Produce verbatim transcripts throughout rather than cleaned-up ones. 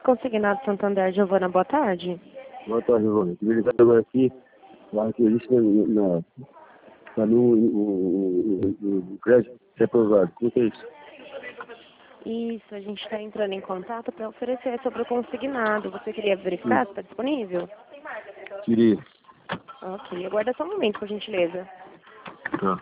Consignado Santander, Giovana, boa tarde. Boa tarde, Giovana. Queria ligar agora aqui, lá que existe na, na, no, o, o, o, o crédito reprovado. O que é isso? Isso, a gente está entrando em contato para oferecer sobre o consignado. Você queria verificar se está disponível? Queria. Ok, aguarda só um momento, por gentileza. Tá.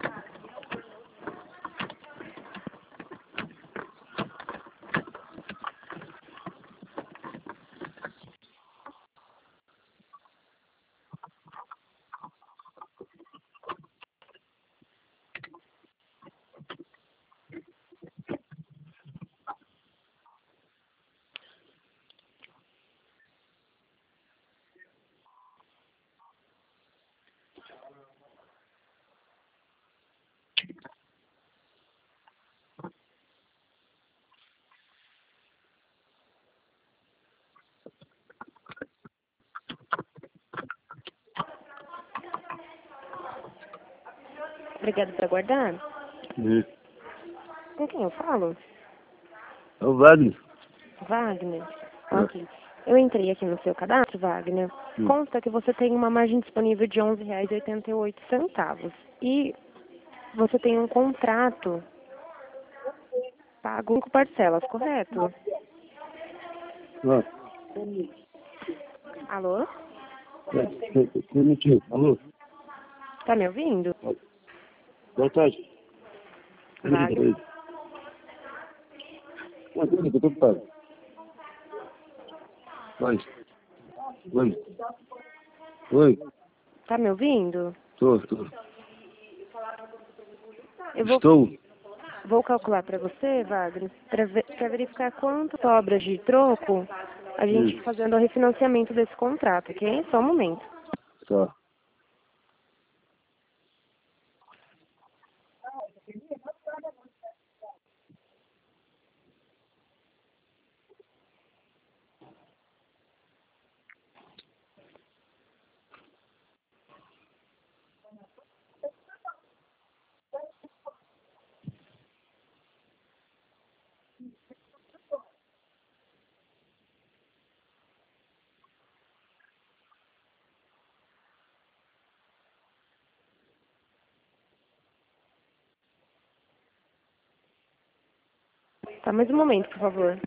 Obrigada por aguardar. Hum. Com quem eu falo? É o Wagner. Wagner. É. Ok. Eu entrei aqui no seu cadastro, Wagner. Hum. Consta que você tem uma margem disponível de onze reais e oitenta e oito centavos. E você tem um contrato pago com parcelas, correto? Ah, Alô? é, permitiu. Alô? Tá me ouvindo? Boa tarde. Wagner? Ah, tudo bem, eu tô ocupado. Vai. Oi. Oi. Tá me ouvindo? Tô, tô. Eu vou, Estou. vou calcular para você, Wagner, para verificar quantas obras de troco a gente Hum. fazendo o refinanciamento desse contrato, ok? Só um momento. Tá. Tá, mais um momento, por favor.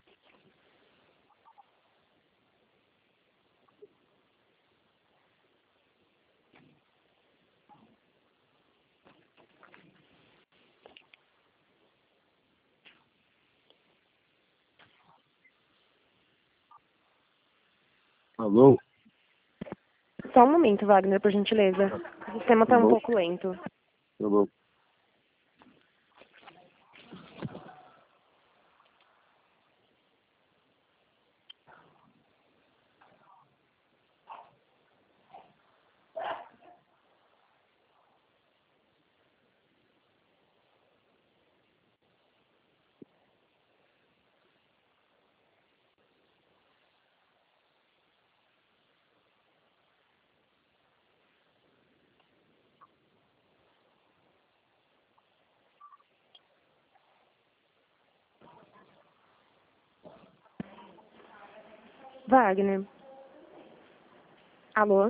Alô? Só um momento, Wagner, por gentileza. O sistema Tá tá um bom. pouco lento. Tá bom. Wagner? Alô?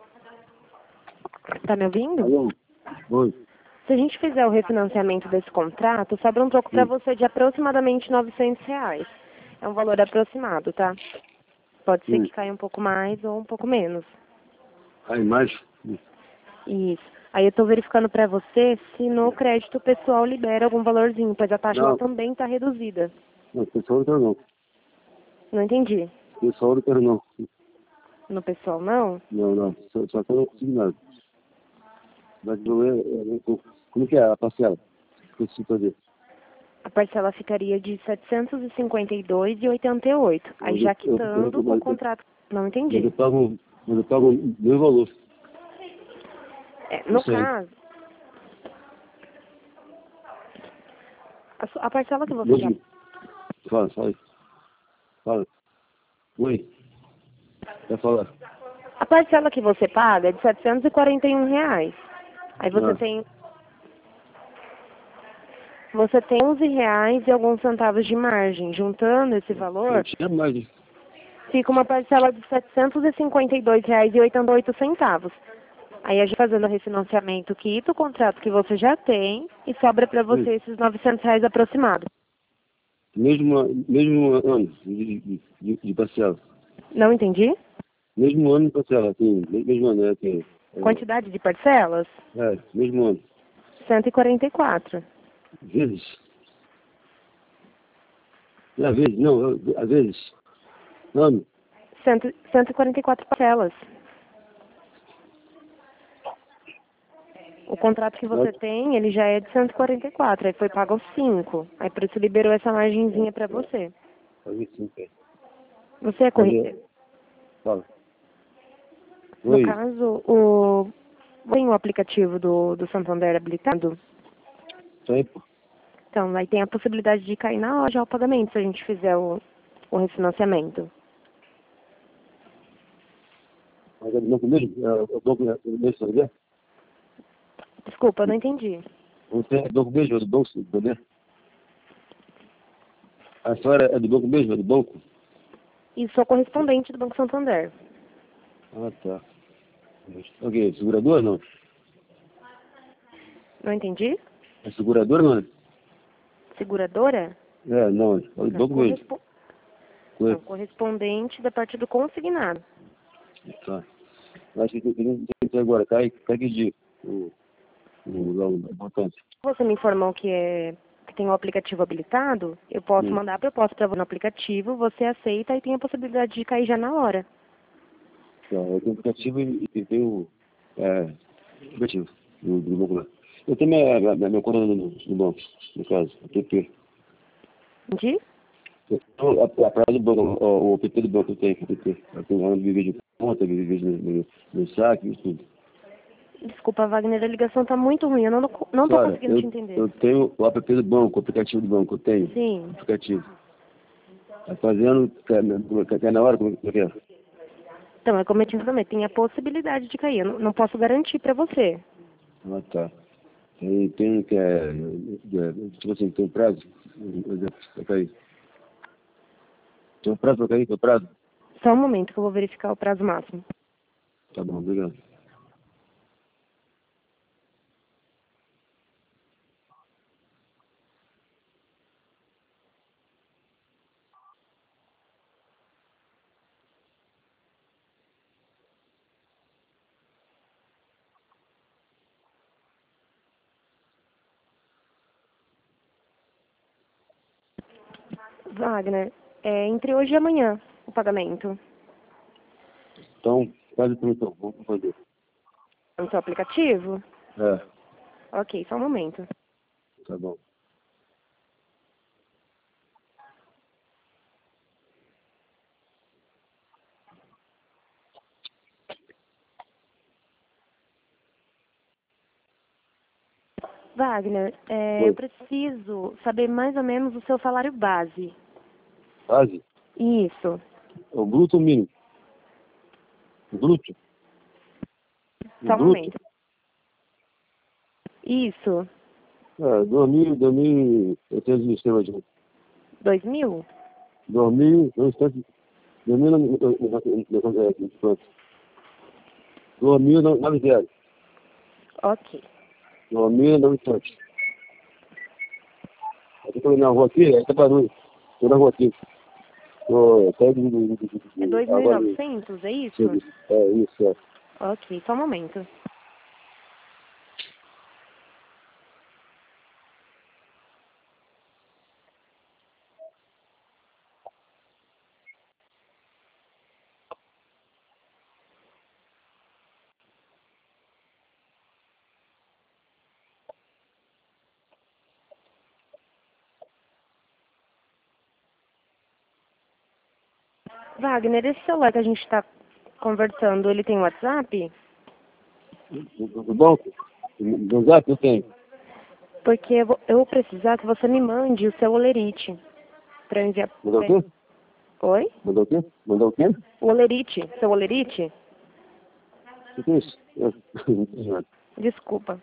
Tá me ouvindo? Alô? Oi. Se a gente fizer o refinanciamento desse contrato, sobra um troco para Hum. você de aproximadamente novecentos reais. É um valor aproximado, tá? Pode ser Hum. que caia um pouco mais ou um pouco menos. A imagem? Hum. Isso. Aí eu tô verificando para você se no crédito pessoal libera algum valorzinho, pois a taxa lá Não. também tá reduzida. Não, pessoal não quero não. Não entendi. Pessoal não quero não. No pessoal não? Não, não. Só, só que eu não consigo nada. Mas não é, é- como que é a parcela? Que eu preciso fazer? A parcela ficaria de setecentos e cinquenta e dois reais e oitenta e oito centavos. Aí Mas já eu, eu, eu, quitando o mas eu, contrato. Não mas entendi. eu pago, mas eu pago o meu valor. É, no Isso aí. caso, a, su- a parcela que você já... Hoje, fala, fala. Fala. Oi. Quer falar? A parcela que você paga é de setecentos e quarenta e um reais. Aí você Ah, tem... Você tem onze reais e alguns centavos de margem. Juntando esse eu valor, tinha mais. fica uma parcela de setecentos e cinquenta e dois reais e oitenta e oito centavos. Aí a gente fazendo o refinanciamento, quita o contrato que você já tem e sobra para você esses novecentos reais aproximados. Mesmo, mesmo ano de, de, de, de parcela. Não entendi? Mesmo ano de parcela, assim, mesmo ano, é, assim, é, Quantidade de parcelas? é, mesmo ano. cento e quarenta e quatro. Vezes? Às vezes, não, às vezes. Ano. cento, cento e quarenta e quatro parcelas. O contrato que você tem, ele já é de cento e quarenta e quatro, aí foi pago aos cinco. Aí por isso liberou essa margenzinha para você. Paguei cinco, é. Você é corretor? Fala. No Oi. caso, o... tem o aplicativo do, do Santander habilitado? Tem, pô. Então, aí tem a possibilidade de cair na hora já o pagamento, se a gente fizer o, o refinanciamento. Mas é do banco mesmo? É o banco mesmo, Santander? Desculpa, eu não entendi. Você é do banco mesmo? É do banco Santander? A senhora é do banco mesmo? É do banco? E sou correspondente do Banco Santander. Ah, tá. Ok, seguradora não? Não entendi? É seguradora não? Seguradora? É, não, é do Não, banco mesmo. correspo... Foi. não, correspondente da parte do consignado. Tá. Eu acho que eu tenho que entrar agora. Cai, cai que dia? O, o, lá, o botão. Você me informou que, é, que tem o aplicativo habilitado, eu posso Hum. mandar a proposta para você no aplicativo, você aceita e tem a possibilidade de cair já na hora. Tá, eu tenho aplicativo e, e tenho é, aplicativo do, do banco lá. Eu tenho minha, minha, minha conta no, no banco, no caso, o P P. Entendi? Eu tenho a, a praia do banco, o, o P P do banco eu tenho, o P P. Eu tenho lá de vídeo de conta, de vídeo no, no, no saque, isso tudo. Desculpa, Wagner, a ligação está muito ruim, eu não, não estou Cara, conseguindo eu, te entender. eu tenho o app do banco, o aplicativo do banco, eu tenho. Sim. Aplicativo. Tá fazendo, quer, quer na hora, como é que é? Então, é como eu te informei, tem a possibilidade de cair, eu não, não posso garantir para você. Ah, tá. Tem, tem que é, é, tipo assim, tem um prazo, por exemplo, pra cair. Tem um prazo pra cair, tem um prazo? Só um momento que eu vou verificar o prazo máximo. Tá bom, obrigado. Wagner, é entre hoje e amanhã o pagamento. Então, faz o então, vamos fazer. No seu aplicativo? É, Ok, só um momento. tá bom. Wagner, é, Oi. eu preciso saber mais ou menos o seu salário base. Base? Isso. O bruto ou o mínimo? O bruto? O Só um bruto? momento. Isso. É, dois mil, dois mil, eu tenho os sistemas de Dois mil? dois mil, dois instantes, dois mil, pronto. Dois mil, nove zero. Ok. Dois mil, nove instantes. Eu tô na rua aqui, aí tá barulho. Tô na rua aqui. Tô, saí de, de, de, de, É de, dois mil e agora de, novecentos, é isso? de, é isso, é. Ok, só um momento. Wagner, esse celular que a gente está conversando, ele tem WhatsApp? Do banco? Do zap eu tenho. Porque eu vou, eu vou precisar que você me mande o seu olerite para eu enviar. Mandou o quê? Oi? Mandou o quê? Mandou o quê? O olerite, seu olerite? O que é isso? Eu, Desculpa.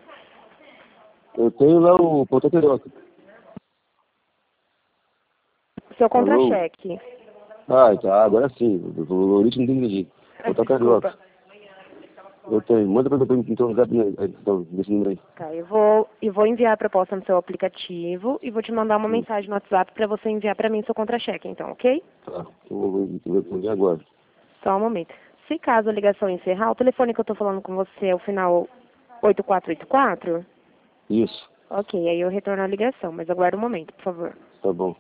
eu tenho lá o Ponta Carioca. Seu Alô? contra-cheque. Ah, tá, agora sim. O Maurício não tem entendido. Eu tô carioca. Eu tenho. Manda pra mim então o zap, né? Então, desse número aí. Tá, eu vou, eu vou enviar a proposta no seu aplicativo e vou te mandar uma Hum. mensagem no WhatsApp para você enviar para mim seu contra-cheque, então, ok? Tá, eu vou, vou responder agora. Só um momento. Se caso a ligação encerrar, o telefone que eu tô falando com você é o final oito quatro oito quatro? Isso, Ok, aí eu retorno a ligação, mas aguarda um momento, por favor. tá bom.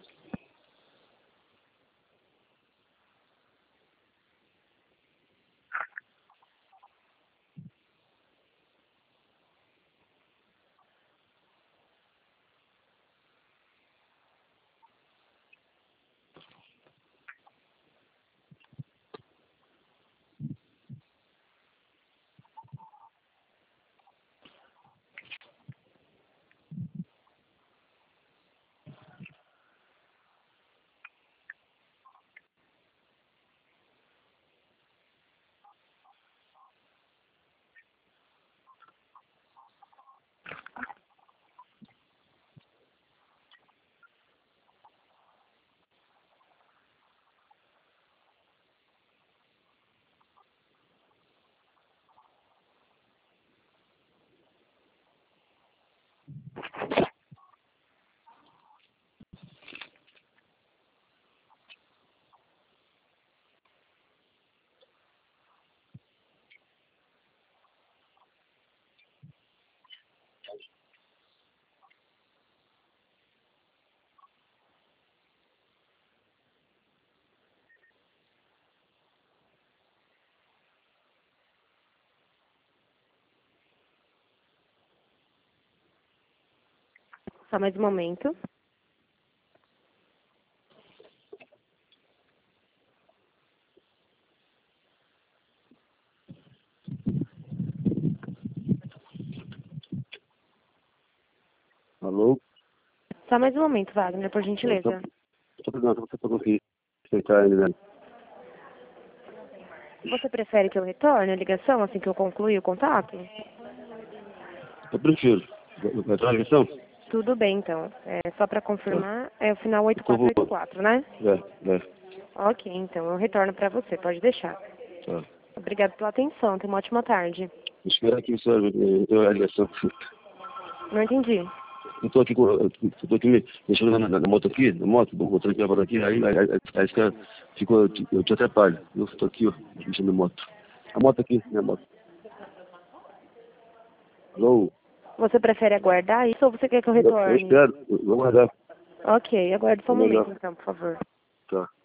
Só mais um momento. Alô? Só mais um momento, Wagner, por Eu tô, gentileza. tô pegando, tô pra conseguir aceitar ele, né? Você prefere que eu retorne a ligação assim que eu concluir o contato? Eu prefiro. Vai ter uma ligação? Tudo bem, então. É, só para Tá. confirmar, é o final oito Por quatro oito favor. quatro, né? É, é. Ok, então eu retorno para você, pode deixar. Tá. Obrigada pela atenção, tenha uma ótima tarde. Espera aqui, senhor, eu tenho a ligação. Não entendi. Eu tô aqui, com, eu tô aqui mexendo na, na, na moto aqui, na moto, botando aqui a moto aqui, aí, aí, aí, aí esse cara ficou, eu te atrapalho. Eu tô aqui, ó, mexendo na moto. A moto aqui, minha moto. Alô? Você prefere aguardar isso ou você quer que eu Eu, eu retorne? espero, eu vou guardar. Ok, aguarde só um É melhor. momento então, por favor. Tá.